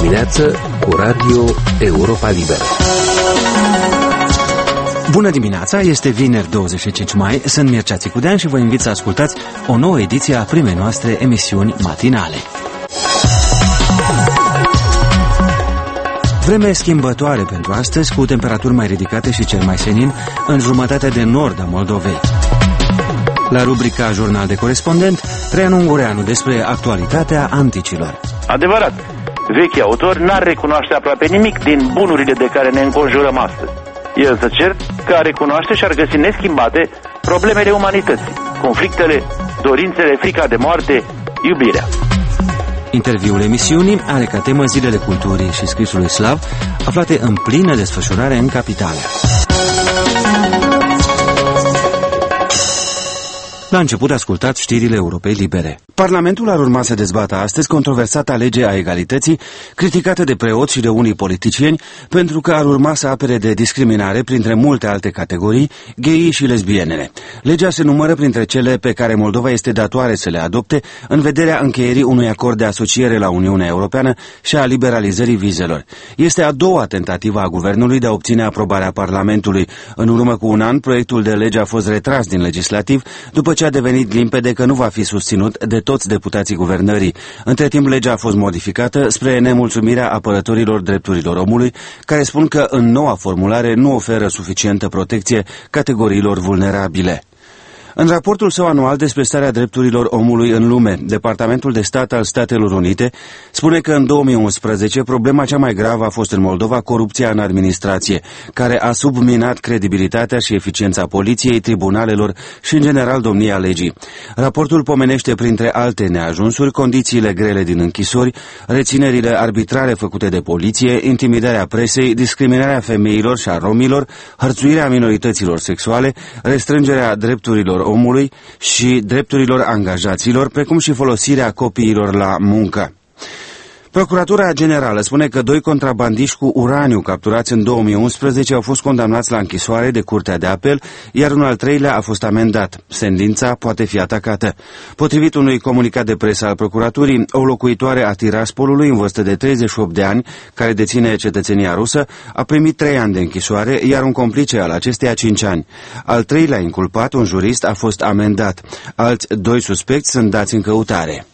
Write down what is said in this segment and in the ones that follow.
dimineață cu Radio Europa Liberă. Bună dimineața, este vineri 25 mai, sunt Mircea Țicudean și vă invit să ascultați o nouă ediție a primei noastre emisiuni matinale. Vreme schimbătoare pentru astăzi, cu temperaturi mai ridicate și cer mai senin în jumătatea de nord a Moldovei. La rubrica Jurnal de Corespondent, Traian Ungureanu despre actualitatea anticilor. Adevărat, vechi autor n-ar recunoaște aproape nimic din bunurile de care ne înconjurăm astăzi. El să cert că ar recunoaște și ar găsi neschimbate problemele umanității, conflictele, dorințele, frica de moarte, iubirea. Interviul emisiunii are ca temă zilele culturii și scrisului slav, aflate în plină desfășurare în capitală. La început ascultați știrile Europei Libere. Parlamentul ar urma să dezbată astăzi controversata lege a egalității, criticată de preoți și de unii politicieni, pentru că ar urma să apere de discriminare printre multe alte categorii, gayii și lesbienele. Legea se numără printre cele pe care Moldova este datoare să le adopte în vederea încheierii unui acord de asociere la Uniunea Europeană și a liberalizării vizelor. Este a doua tentativă a guvernului de a obține aprobarea Parlamentului. În urmă cu un an, proiectul de lege a fost retras din legislativ, după ce a devenit limpede că nu va fi susținut de toți deputații guvernării. Între timp, legea a fost modificată spre nemulțumirea apărătorilor drepturilor omului, care spun că în noua formulare nu oferă suficientă protecție categoriilor vulnerabile. În raportul său anual despre starea drepturilor omului în lume, Departamentul de Stat al Statelor Unite spune că în 2011 problema cea mai gravă a fost în Moldova corupția în administrație, care a subminat credibilitatea și eficiența poliției, tribunalelor și în general domnia legii. Raportul pomenește printre alte neajunsuri condițiile grele din închisori, reținerile arbitrare făcute de poliție, intimidarea presei, discriminarea femeilor și a romilor, hărțuirea minorităților sexuale, restrângerea drepturilor omului și drepturilor angajaților, precum și folosirea copiilor la muncă. Procuratura Generală spune că 2 contrabandiști cu uraniu capturați în 2011 au fost condamnați la închisoare de Curtea de Apel, iar un al treilea a fost amendat. Sentința poate fi atacată. Potrivit unui comunicat de presă al procuraturii, o locuitoare a Tiraspolului, în vârstă de 38 de ani, care deține cetățenia rusă, a primit 3 ani de închisoare, iar un complice al acesteia 5 ani. Al treilea inculpat, un jurist, a fost amendat. Alți 2 suspecți sunt dați în căutare.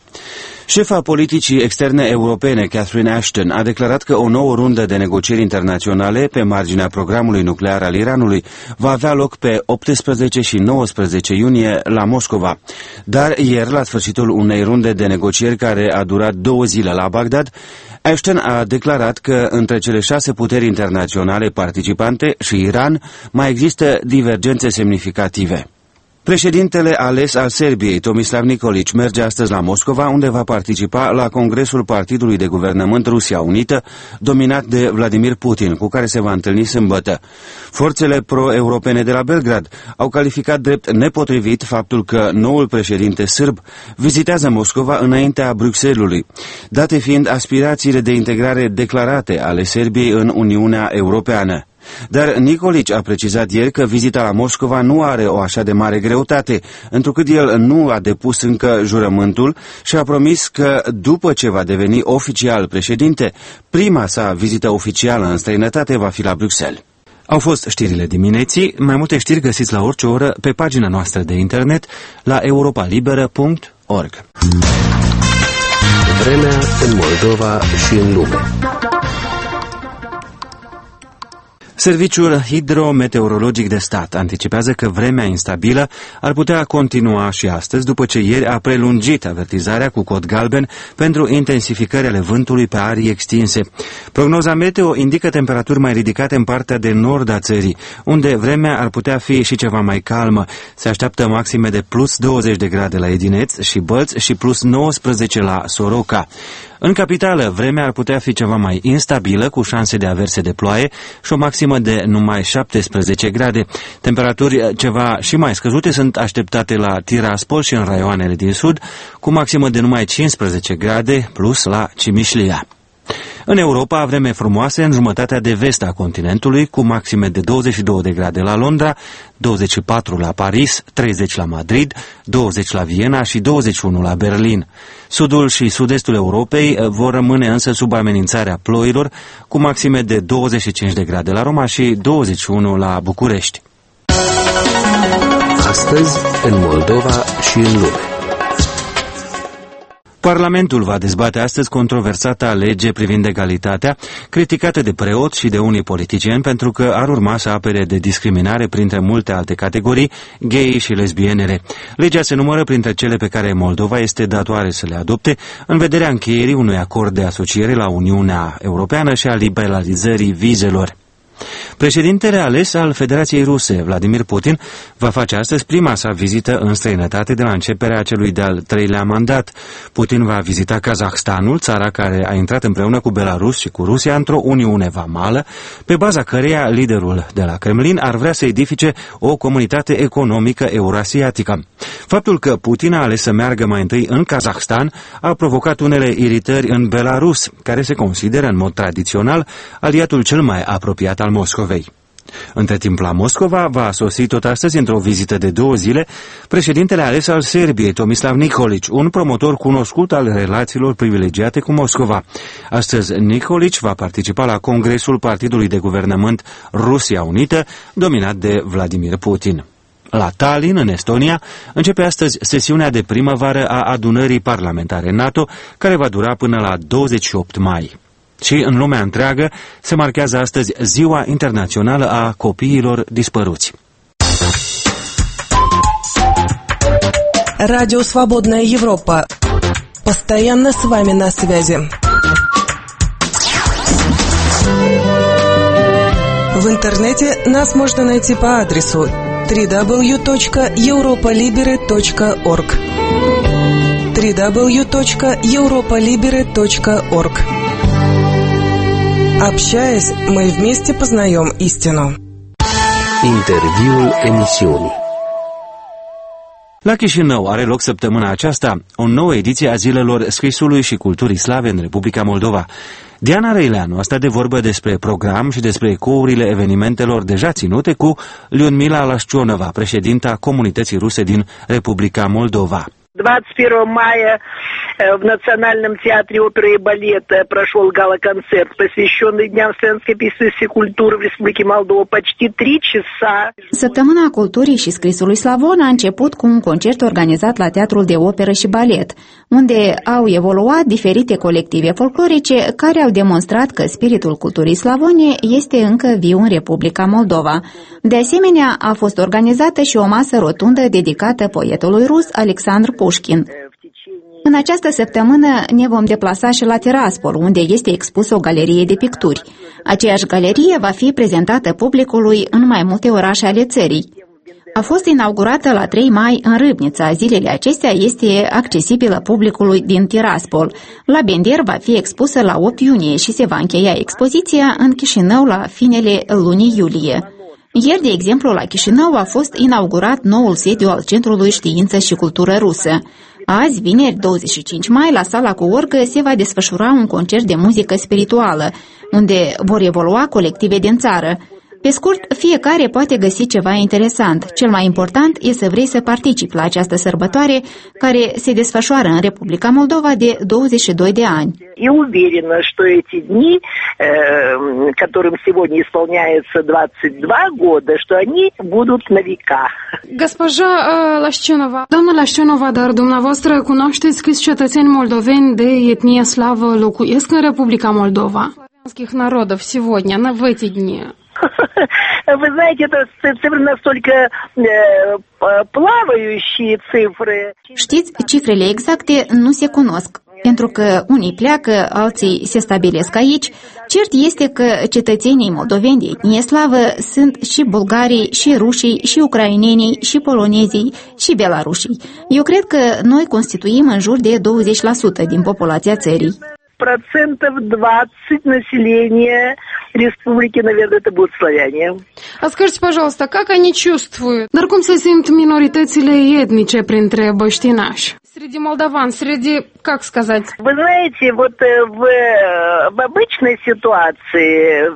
Șefa politicii externe europene, Catherine Ashton, a declarat că o nouă rundă de negocieri internaționale pe marginea programului nuclear al Iranului va avea loc pe 18 și 19 iunie la Moscova. Dar ieri, la sfârșitul unei runde de negocieri care a durat 2 zile la Bagdad, Ashton a declarat că între cele 6 puteri internaționale participante și Iran mai există divergențe semnificative. Președintele ales al Serbiei, Tomislav Nikolić, merge astăzi la Moscova, unde va participa la congresul Partidului de Guvernământ Rusia Unită, dominat de Vladimir Putin, cu care se va întâlni sâmbătă. Forțele pro-europene de la Belgrad au calificat drept nepotrivit faptul că noul președinte sârb vizitează Moscova înaintea Bruxellesului, date fiind aspirațiile de integrare declarate ale Serbiei în Uniunea Europeană. Dar Nikolić a precizat ieri că vizita la Moscova nu are o așa de mare greutate, întrucât el nu a depus încă jurământul și a promis că, după ce va deveni oficial președinte, prima sa vizită oficială în străinătate va fi la Bruxelles. Au fost știrile dimineții, mai multe știri găsiți la orice oră pe pagina noastră de internet la europalibera.org. Vremea în Moldova și în lume. Serviciul Hidrometeorologic de Stat anticipează că vremea instabilă ar putea continua și astăzi, după ce ieri a prelungit avertizarea cu cod galben pentru intensificări ale vântului pe arii extinse. Prognoza meteo indică temperaturi mai ridicate în partea de nord a țării, unde vremea ar putea fi și ceva mai calmă. Se așteaptă maxime de plus 20 de grade la Edineț și Bălți și plus 19 la Soroca. În capitală, vremea ar putea fi ceva mai instabilă, cu șanse de averse de ploaie și o maximă de numai 17 grade. Temperaturi ceva și mai scăzute sunt așteptate la Tiraspol și în raioanele din sud, cu maximă de numai 15 grade plus la Cimișlia. În Europa, vreme frumoase în jumătatea de vest a continentului, cu maxime de 22 de grade la Londra, 24 la Paris, 30 la Madrid, 20 la Viena și 21 la Berlin. Sudul și sud-estul Europei vor rămâne însă sub amenințarea ploilor, cu maxime de 25 de grade la Roma și 21 la București. Astăzi, în Moldova și în lume. Parlamentul va dezbate astăzi controversata lege privind egalitatea, criticată de preoți și de unii politicieni pentru că ar urma să apere de discriminare printre multe alte categorii, gay și lesbienere. Legea se numără printre cele pe care Moldova este datoare să le adopte în vederea încheierii unui acord de asociere la Uniunea Europeană și a liberalizării vizelor. Președintele ales al Federației Ruse, Vladimir Putin, va face astăzi prima sa vizită în străinătate de la începerea celui de-al treilea mandat. Putin va vizita Kazahstanul, țara care a intrat împreună cu Belarus și cu Rusia într-o uniune vamală, pe baza căreia liderul de la Kremlin ar vrea să edifice o comunitate economică eurasiatică. Faptul că Putin a ales să meargă mai întâi în Kazahstan a provocat unele iritări în Belarus, care se consideră în mod tradițional aliatul cel mai apropiat al Moscovei. Între timp, la Moscova va sosi tot astăzi, într-o vizită de 2 zile, președintele ales al Serbiei, Tomislav Nikolic, un promotor cunoscut al relațiilor privilegiate cu Moscova. Astăzi, Nikolic va participa la congresul Partidului de Guvernământ Rusia Unită, dominat de Vladimir Putin. La Tallinn, în Estonia, începe astăzi sesiunea de primăvară a adunării parlamentare NATO, care va dura până la 28 mai. Și în lumea întreagă se marchează astăzi Ziua Internațională a Copiilor Dispăruți. Радио «Свободная Европа». Постоянно с вами на связи. В интернете нас можно найти по адресу www.europolibere.org www.europolibere.org. Общаясь, мы вместе познаем истину. Interviul emisiunii. La Chișinău are loc săptămâna aceasta o nouă ediție a Zilelor Scrisului și Culturii Slave în Republica Moldova. Diana Răileanu a stat de vorbă despre program și despre ecourile evenimentelor deja ținute cu Lyudmila Lașcionova, președinta comunității ruse din Republica Moldova. 21 мая в Национальном театре оперы и балета прошел гала-концерт, посвященный Дням славянской письменности и культуры в Республике Молдова. Почти 3 часа. Săptămâna Culturii și Scrisului Slavon a început cu un concert organizat la Teatrul de Operă și Balet, unde au evoluat diferite colective folclorice care au demonstrat că spiritul culturii slavone este încă viu în Republica Moldova. De asemenea, a fost organizată și o masă rotundă dedicată poetului rus Alexandru Pușkin. În această săptămână ne vom deplasa și la Tiraspol, unde este expusă o galerie de picturi. Aceeași galerie va fi prezentată publicului în mai multe orașe ale țării. A fost inaugurată la 3 mai în Râbnița. Zilele acestea este accesibilă publicului din Tiraspol. La Bender va fi expusă la 8 iunie și se va încheia expoziția în Chișinău la finele lunii iulie. Ieri, de exemplu, la Chișinău a fost inaugurat noul sediu al Centrului Știință și Cultură Rusă. Azi, vineri 25 mai, la Sala cu Orgă se va desfășura un concert de muzică spirituală, unde vor evolua colective din țară. Pe scurt, fiecare poate găsi ceva interesant. Cel mai important e să vrei să participi la această sărbătoare care se desfășoară în Republica Moldova de 22 de ani. И уверена, что эти дни, которым сегодня исполняется 22 года, что они будут на века. Госпожа Lașcionova, doamna Lașcionova, dar dumneavoastră cunoașteți câți cetățeni moldoveni de etnie slavă locuiesc în Republica Moldova? Народов сегодня, в эти дни. Вы знаете, это цифры настолько плавающие цифры. Știți, cifrele exacte nu se cunosc, pentru că unii pleacă, alții se stabilesc aici. Cert este că cetățenii moldoveni de etnie slavă sunt și bulgarii, și rușii, și ucrainenii, și polonezii, și belarușii. Eu cred că noi constituim în jur de 20% din populația țării. 20% населения республики, наверное, это будут славяне. А скажите, пожалуйста, как они чувствуют? Dar cum se simt minoritățile etnice printre băștinași? Среди молдаван, среди, как сказать? Вы знаете, вот в обычной ситуации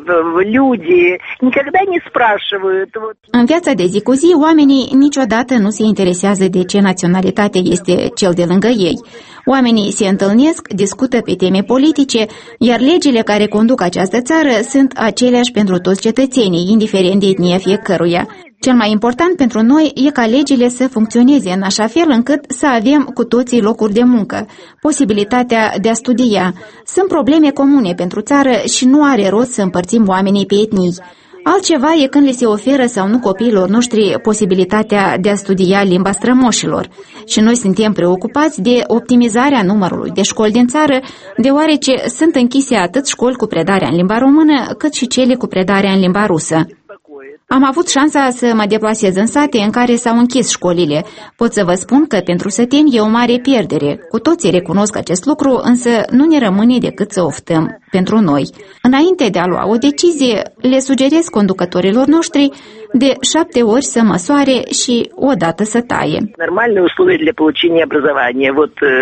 люди никогда не спрашивают. În viața de zi cu zi, oamenii niciodată nu se interesează de ce naționalitate este cel de lângă ei. Oamenii se întâlnesc, discută pe teme politice, iar legile care conduc această țară sunt aceleași pentru toți cetățenii, indiferent de etnia fiecăruia. Cel mai important pentru noi e ca legile să funcționeze în așa fel încât să avem cu toții locuri de muncă, posibilitatea de a studia. Sunt probleme comune pentru țară și nu are rost să împărțim oamenii pe etnii. Altceva e când le se oferă sau nu copiilor noștri posibilitatea de a studia limba strămoșilor. Și noi suntem preocupați de optimizarea numărului de școli din țară, deoarece sunt închise atât școli cu predarea în limba română, cât și cele cu predarea în limba rusă. Am avut șansa să mă deplasez în sate în care s-au închis școlile. Pot să vă spun că pentru săteni e o mare pierdere. Cu toții recunosc acest lucru, însă nu ne rămâne decât să oftăm pentru noi. Înainte de a lua o decizie, le sugerez conducătorilor noștri de 7 ori să măsoare și odată să taie. Нормальные условия для получения образования.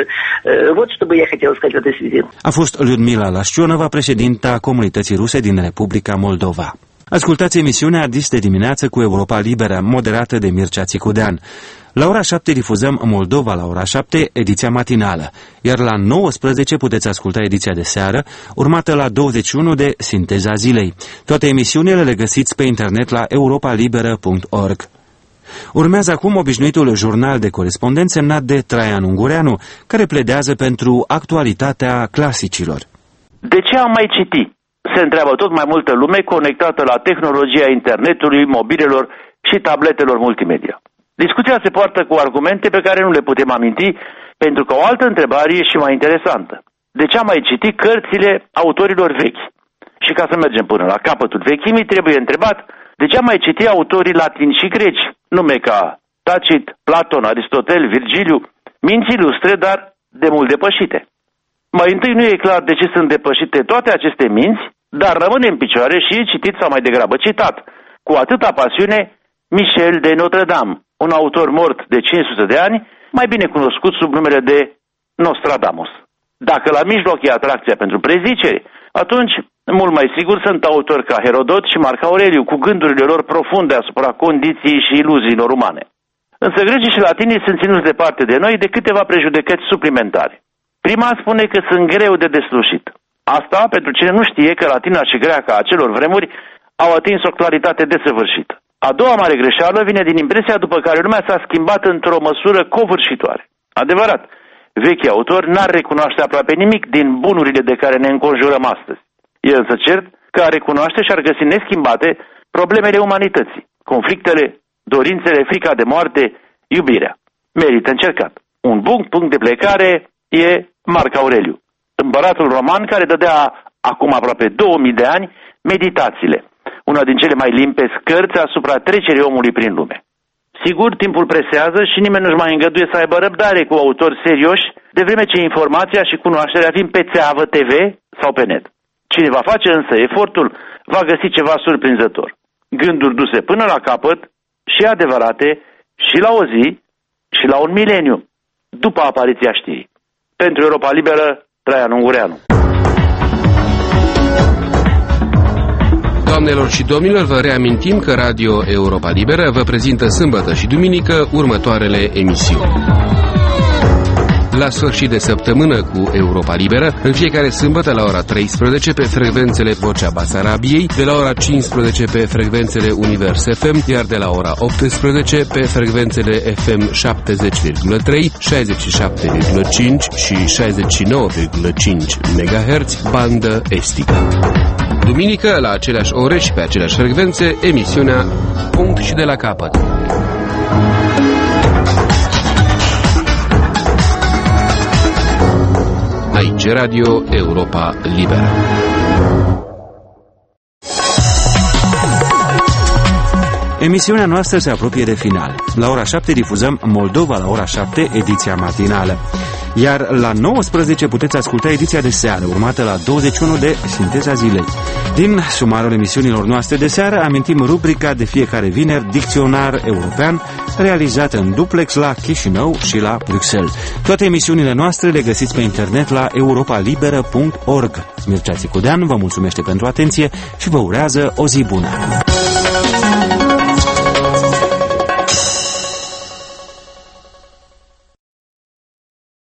Вот что бы я хотела сказать в этой связи. A fost Людмила Лащонова, președinta Comunității Ruse din Republica Moldova. Ascultați emisiunea Dis de dimineață cu Europa Liberă, moderată de Mircea Țicudean. La ora 7 difuzăm Moldova la ora 7, ediția matinală, iar la 19 puteți asculta ediția de seară, urmată la 21 de Sinteza zilei. Toate emisiunile le găsiți pe internet la europalibera.org. Urmează acum obișnuitul jurnal de corespondență semnat de Traian Ungureanu, care pledează pentru actualitatea clasicilor. De ce am mai citit? Se întreabă tot mai multă lume conectată la tehnologia internetului, mobilelor și tabletelor multimedia. Discuția se poartă cu argumente pe care nu le putem aminti, pentru că o altă întrebare e și mai interesantă. De ce am mai citit cărțile autorilor vechi? Și ca să mergem până la capătul vechimii, trebuie întrebat de ce am mai citit autorii latini și greci, nume ca Tacit, Platon, Aristotel, Virgiliu, minți ilustre, dar de mult depășite. Mai întâi nu e clar de ce sunt depășite toate aceste minți, dar rămâne în picioare și e citit sau mai degrabă citat, cu atâta pasiune, Michel de Notre-Dame, un autor mort de 500 de ani, mai bine cunoscut sub numele de Nostradamus. Dacă la mijloc e atracția pentru preziceri, atunci mult mai sigur sunt autori ca Herodot și Marc Aureliu, cu gândurile lor profunde asupra condiției și iluziilor umane. Însă grecii și latinii sunt ținuți departe de noi de câteva prejudecăți suplimentare. Prima spune că sunt greu de deslușit. Asta pentru cine nu știe că latina și greaca acelor vremuri au atins o claritate desăvârșită. A doua mare greșeală vine din impresia după care lumea s-a schimbat într-o măsură covârșitoare. Adevărat, vechii autori n-ar recunoaște aproape nimic din bunurile de care ne înconjurăm astăzi. E însă cert că ar recunoaște și ar găsi neschimbate problemele umanității, conflictele, dorințele, frica de moarte, iubirea. Merită încercat. Un bun punct de plecare e Marc Aureliu, împăratul roman care dădea acum aproape 2000 de ani meditațiile, una din cele mai limpezi cărți asupra trecerii omului prin lume. Sigur, timpul presează și nimeni nu-și mai îngăduie să aibă răbdare cu autori serioși, de vreme ce informația și cunoașterea vin pe țeavă TV sau pe net. Cine va face însă efortul, va găsi ceva surprinzător. Gânduri duse până la capăt și adevărate și la o zi și la un mileniu, după apariția știrii. Pentru Europa Liberă, Traian Ungureanu. Doamnelor și domnilor, vă reamintim că Radio Europa Liberă vă prezintă sâmbătă și duminică următoarele emisiuni. La sfârșit de săptămână cu Europa Liberă, în fiecare sâmbătă la ora 13 pe frecvențele Vocea Basarabiei, de la ora 15 pe frecvențele Univers FM, iar de la ora 18 pe frecvențele FM 70,3, 67,5 și 69,5 MHz, bandă estică. Duminică, la aceleași ore și pe aceleași frecvențe, emisiunea Punct și de la capăt. Aici Radio Europa Liberă. Emisiunea noastră se apropie de final. La ora 7 difuzăm Moldova la ora 7, ediția matinală. Iar la 19 puteți asculta ediția de seară, urmată la 21 de Sinteza Zilei. Din sumarul emisiunilor noastre de seară amintim rubrica de fiecare vineri Dicționar European, realizată în duplex la Chișinău și la Bruxelles. Toate emisiunile noastre le găsiți pe internet la europalibera.org. Mircea Țicudean vă mulțumește pentru atenție și vă urează o zi bună!